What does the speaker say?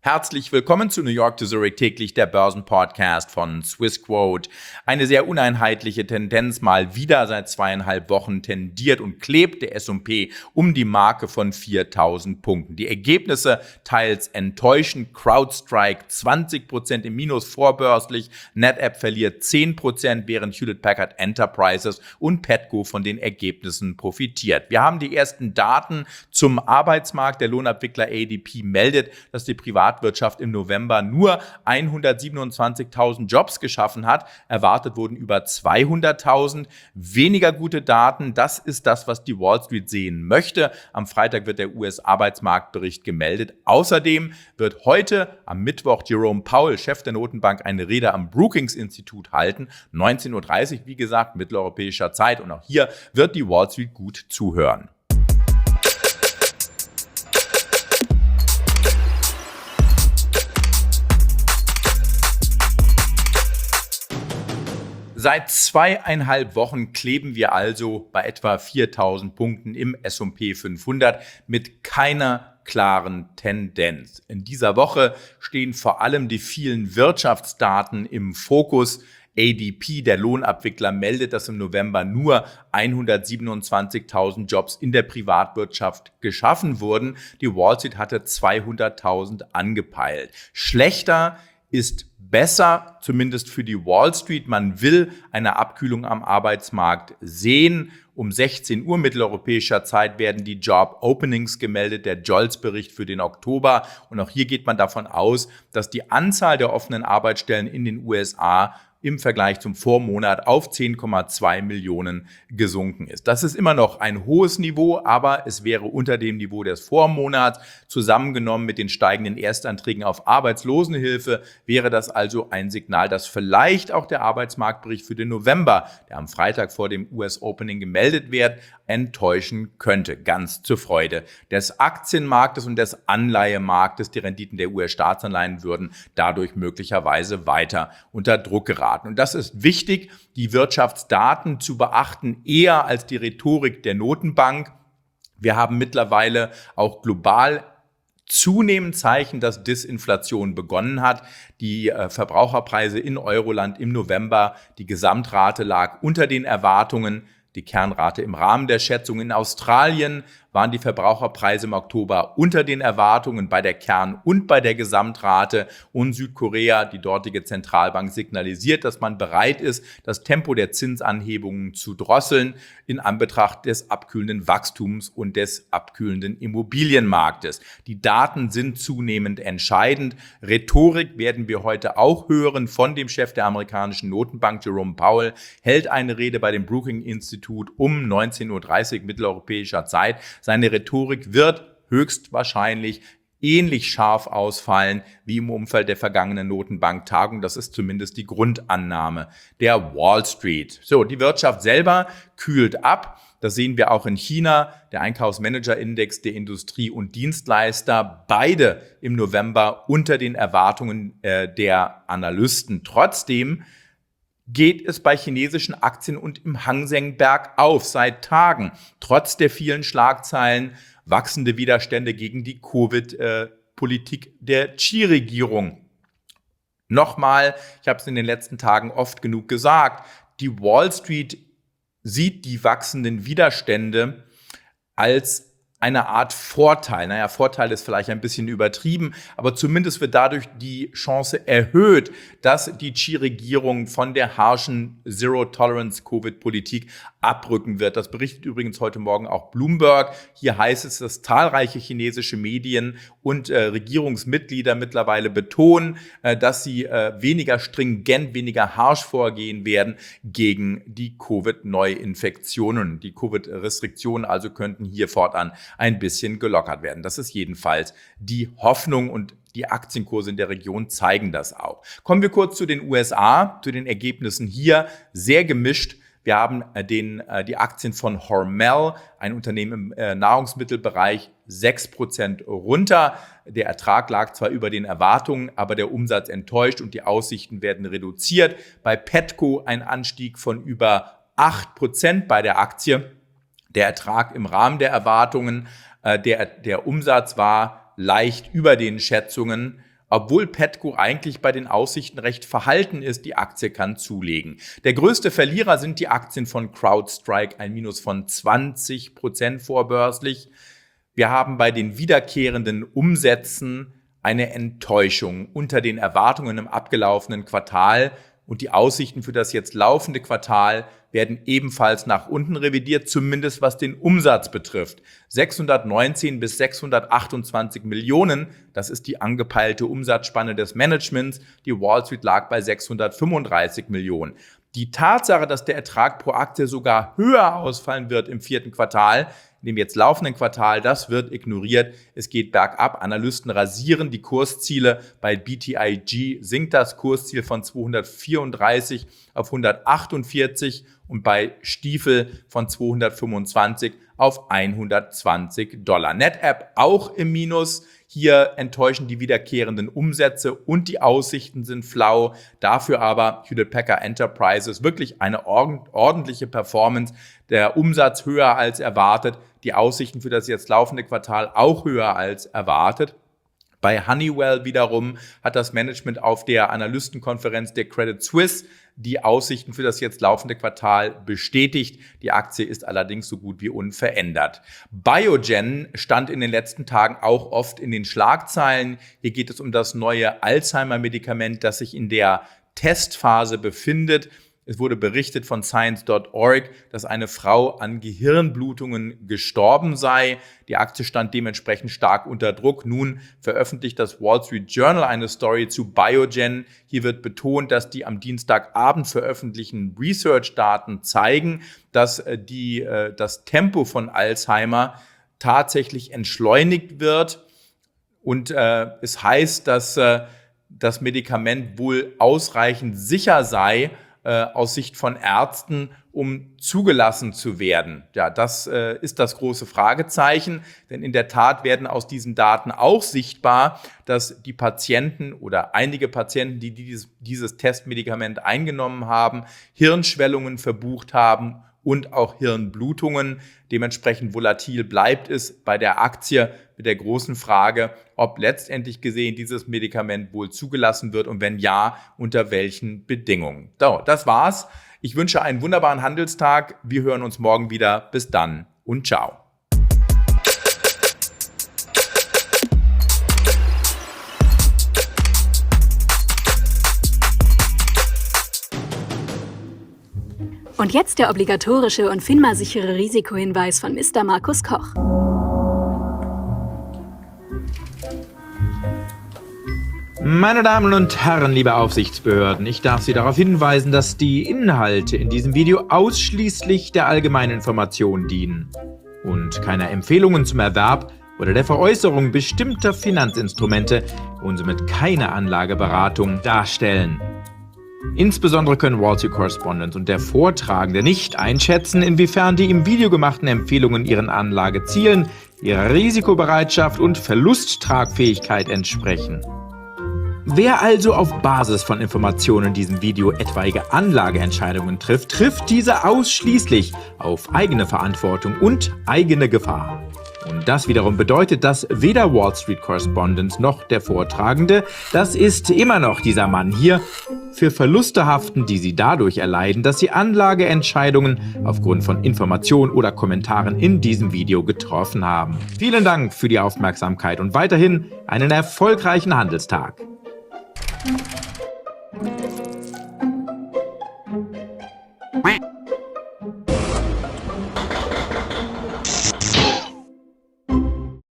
Herzlich willkommen zu New York to Zurich täglich, der Börsenpodcast von Swissquote. Eine sehr uneinheitliche Tendenz mal wieder seit 2,5 Wochen tendiert und klebt der S&P um die Marke von 4.000 Punkten. Die Ergebnisse teils enttäuschend. CrowdStrike 20% im Minus vorbörslich, NetApp verliert 10%, während Hewlett-Packard Enterprises und Petco von den Ergebnissen profitiert. Wir haben die ersten Daten zum Arbeitsmarkt. Der Lohnabwickler ADP meldet, dass die Privatwirtschaft im November nur 127.000 Jobs geschaffen hat. Erwartet wurden über 200.000. Weniger gute Daten, das ist das, was die Wall Street sehen möchte. Am Freitag wird der US-Arbeitsmarktbericht gemeldet. Außerdem wird heute am Mittwoch Jerome Powell, Chef der Notenbank, eine Rede am Brookings-Institut halten. 19:30 Uhr, wie gesagt, mitteleuropäischer Zeit. Und auch hier wird die Wall Street gut zuhören. Seit 2,5 Wochen kleben wir also bei etwa 4.000 Punkten im S&P 500 mit keiner klaren Tendenz. In dieser Woche stehen vor allem die vielen Wirtschaftsdaten im Fokus. ADP, der Lohnabwickler, meldet, dass im November nur 127.000 Jobs in der Privatwirtschaft geschaffen wurden. Die Wall Street hatte 200.000 angepeilt. Schlechter ist besser, zumindest für die Wall Street. Man will eine Abkühlung am Arbeitsmarkt sehen. Um 16 Uhr mitteleuropäischer Zeit werden die Job Openings gemeldet, der JOLTS-Bericht für den Oktober. Und auch hier geht man davon aus, dass die Anzahl der offenen Arbeitsstellen in den USA im Vergleich zum Vormonat auf 10,2 Millionen gesunken ist. Das ist immer noch ein hohes Niveau, aber es wäre unter dem Niveau des Vormonats. Zusammengenommen mit den steigenden Erstanträgen auf Arbeitslosenhilfe wäre das also ein Signal, dass vielleicht auch der Arbeitsmarktbericht für den November, der am Freitag vor dem US-Opening gemeldet wird, enttäuschen könnte. Ganz zur Freude des Aktienmarktes und des Anleihemarktes. Die Renditen der US-Staatsanleihen würden dadurch möglicherweise weiter unter Druck geraten. Und das ist wichtig, die Wirtschaftsdaten zu beachten, eher als die Rhetorik der Notenbank. Wir haben mittlerweile auch global zunehmend Zeichen, dass Disinflation begonnen hat. Die Verbraucherpreise in Euroland im November, die Gesamtrate lag unter den Erwartungen. Die Kernrate im Rahmen der Schätzung. In Australien waren die Verbraucherpreise im Oktober unter den Erwartungen bei der Kern- und bei der Gesamtrate. Und Südkorea, die dortige Zentralbank, signalisiert, dass man bereit ist, das Tempo der Zinsanhebungen zu drosseln in Anbetracht des abkühlenden Wachstums und des abkühlenden Immobilienmarktes. Die Daten sind zunehmend entscheidend. Rhetorik werden wir heute auch hören von dem Chef der amerikanischen Notenbank, Jerome Powell, hält eine Rede bei dem Brookings-Institut um 19:30 Uhr mitteleuropäischer Zeit. Seine Rhetorik wird höchstwahrscheinlich ähnlich scharf ausfallen wie im Umfeld der vergangenen Notenbanktagung. Das ist zumindest die Grundannahme der Wall Street. So, die Wirtschaft selber kühlt ab. Das sehen wir auch in China. Der Einkaufsmanager-Index der Industrie- und Dienstleister, beide im November unter den Erwartungen der Analysten. Trotzdem geht es bei chinesischen Aktien und im Hang Seng bergauf seit Tagen. Trotz der vielen Schlagzeilen wachsende Widerstände gegen die Covid-Politik der Xi-Regierung. Nochmal, ich habe es in den letzten Tagen oft genug gesagt, die Wall Street sieht die wachsenden Widerstände als eine Art Vorteil. Naja, Vorteil ist vielleicht ein bisschen übertrieben, aber zumindest wird dadurch die Chance erhöht, dass die Xi-Regierung von der harschen Zero-Tolerance-Covid-Politik abrücken wird. Das berichtet übrigens heute Morgen auch Bloomberg. Hier heißt es, dass zahlreiche chinesische Medien und Regierungsmitglieder mittlerweile betonen, dass sie weniger stringent, weniger harsch vorgehen werden gegen die Covid-Neuinfektionen. Die Covid-Restriktionen also könnten hier fortan ein bisschen gelockert werden. Das ist jedenfalls die Hoffnung und die Aktienkurse in der Region zeigen das auch. Kommen wir kurz zu den USA, zu den Ergebnissen hier. Sehr gemischt. Wir haben die Aktien von Hormel, ein Unternehmen im Nahrungsmittelbereich, 6% runter. Der Ertrag lag zwar über den Erwartungen, aber der Umsatz enttäuscht und die Aussichten werden reduziert. Bei Petco ein Anstieg von über 8% bei der Aktie. Der Ertrag im Rahmen der Erwartungen, der Umsatz war leicht über den Schätzungen obwohl Petco eigentlich bei den Aussichten recht verhalten ist, die Aktie kann zulegen. Der größte Verlierer sind die Aktien von CrowdStrike, ein Minus von 20% vorbörslich. Wir haben bei den wiederkehrenden Umsätzen eine Enttäuschung unter den Erwartungen im abgelaufenen Quartal und die Aussichten für das jetzt laufende Quartal werden ebenfalls nach unten revidiert, zumindest was den Umsatz betrifft. 619 bis 628 Millionen, das ist die angepeilte Umsatzspanne des Managements. Die Wall Street lag bei 635 Millionen. Die Tatsache, dass der Ertrag pro Aktie sogar höher ausfallen wird im vierten Quartal, in dem jetzt laufenden Quartal, das wird ignoriert. Es geht bergab. Analysten rasieren die Kursziele. Bei BTIG sinkt das Kursziel von 234 auf 148 und bei Stiefel von 225 auf $120. NetApp auch im Minus. Hier enttäuschen die wiederkehrenden Umsätze und die Aussichten sind flau. Dafür aber Hewlett Packard Enterprises wirklich eine ordentliche Performance. Der Umsatz höher als erwartet. Die Aussichten für das jetzt laufende Quartal auch höher als erwartet. Bei Honeywell wiederum hat das Management auf der Analystenkonferenz der Credit Suisse die Aussichten für das jetzt laufende Quartal bestätigt. Die Aktie ist allerdings so gut wie unverändert. Biogen stand in den letzten Tagen auch oft in den Schlagzeilen. Hier geht es um das neue Alzheimer-Medikament, das sich in der Testphase befindet. Es wurde berichtet von Science.org, dass eine Frau an Gehirnblutungen gestorben sei. Die Aktie stand dementsprechend stark unter Druck. Nun veröffentlicht das Wall Street Journal eine Story zu Biogen. Hier wird betont, dass die am Dienstagabend veröffentlichten Research-Daten zeigen, dass das Tempo von Alzheimer tatsächlich entschleunigt wird. Und es heißt, dass das Medikament wohl ausreichend sicher sei, aus Sicht von Ärzten, um zugelassen zu werden. Ja, das ist das große Fragezeichen, denn in der Tat werden aus diesen Daten auch sichtbar, dass die Patienten oder einige Patienten, die dieses Testmedikament eingenommen haben, Hirnschwellungen verbucht haben und auch Hirnblutungen. Dementsprechend volatil bleibt es bei der Aktie mit der großen Frage, ob letztendlich gesehen dieses Medikament wohl zugelassen wird und wenn ja, unter welchen Bedingungen. So, das war's. Ich wünsche einen wunderbaren Handelstag. Wir hören uns morgen wieder. Bis dann und ciao. Und jetzt der obligatorische und FINMA-sichere Risikohinweis von Mr. Markus Koch. Meine Damen und Herren, liebe Aufsichtsbehörden, ich darf Sie darauf hinweisen, dass die Inhalte in diesem Video ausschließlich der allgemeinen Information dienen und keiner Empfehlungen zum Erwerb oder der Veräußerung bestimmter Finanzinstrumente und somit keine Anlageberatung darstellen. Insbesondere können Wall Street Correspondent und der Vortragende nicht einschätzen, inwiefern die im Video gemachten Empfehlungen ihren Anlagezielen, ihrer Risikobereitschaft und Verlusttragfähigkeit entsprechen. Wer also auf Basis von Informationen in diesem Video etwaige Anlageentscheidungen trifft, trifft diese ausschließlich auf eigene Verantwortung und eigene Gefahr. Und das wiederum bedeutet, dass weder Wall Street Correspondent noch der Vortragende, das ist immer noch dieser Mann hier, für Verluste haften, die sie dadurch erleiden, dass sie Anlageentscheidungen aufgrund von Informationen oder Kommentaren in diesem Video getroffen haben. Vielen Dank für die Aufmerksamkeit und weiterhin einen erfolgreichen Handelstag. Quack.